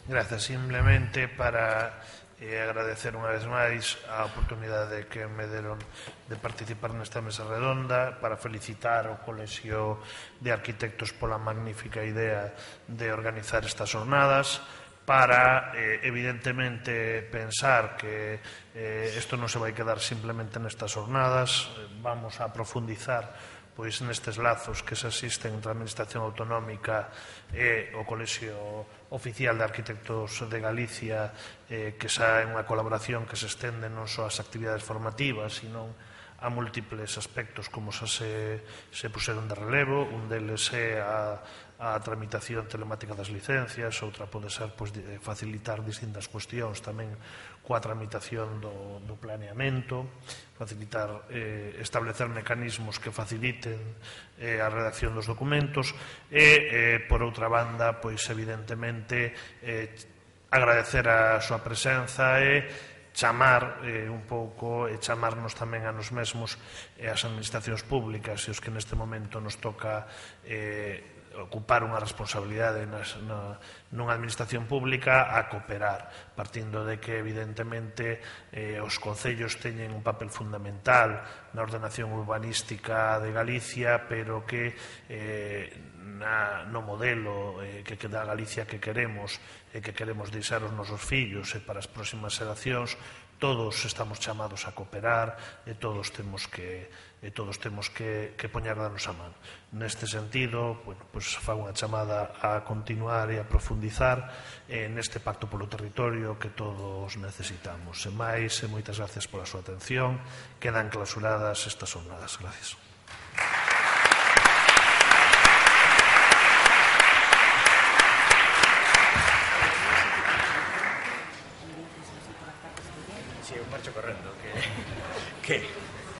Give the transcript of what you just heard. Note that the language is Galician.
Grazas, simplemente para agradecer unha vez máis a oportunidade que me deron de participar nesta mesa redonda, para felicitar o Colexio de Arquitectos pola magnífica idea de organizar estas jornadas, para, evidentemente, pensar que isto non se vai quedar simplemente nestas jornadas, vamos a profundizar pois nestes lazos que se existen entre a Administración Autonómica e o Colexio Oficial de Arquitectos de Galicia, que xa é unha colaboración que se estende non só ás actividades formativas, sino a múltiples aspectos como xa se puseron de relevo. Un deles é a tramitación telemática das licencias, outra pode ser facilitar distintas cuestións tamén coa tramitación do planeamento, facilitar, establecer mecanismos que faciliten a redacción dos documentos e, por outra banda, pois evidentemente agradecer a súa presenza e chamar un pouco e chamarnos tamén a nos mesmos e as administracións públicas e os que neste momento nos toca ocupar unha responsabilidade nunha administración pública a cooperar, partindo de que evidentemente os concellos teñen un papel fundamental na ordenación urbanística de Galicia, pero que no modelo da Galicia que queremos e que queremos deixar aos nosos fillos e para as próximas xeracións, todos estamos chamados a cooperar e todos temos que poñer da nosa man. Neste sentido, fago unha chamada a continuar e a profundizar neste pacto polo territorio que todos necesitamos. E máis, moitas gracias pola súa atención. Quedan clausuradas estas jornadas. Gracias. Sí, eu marcho correndo, que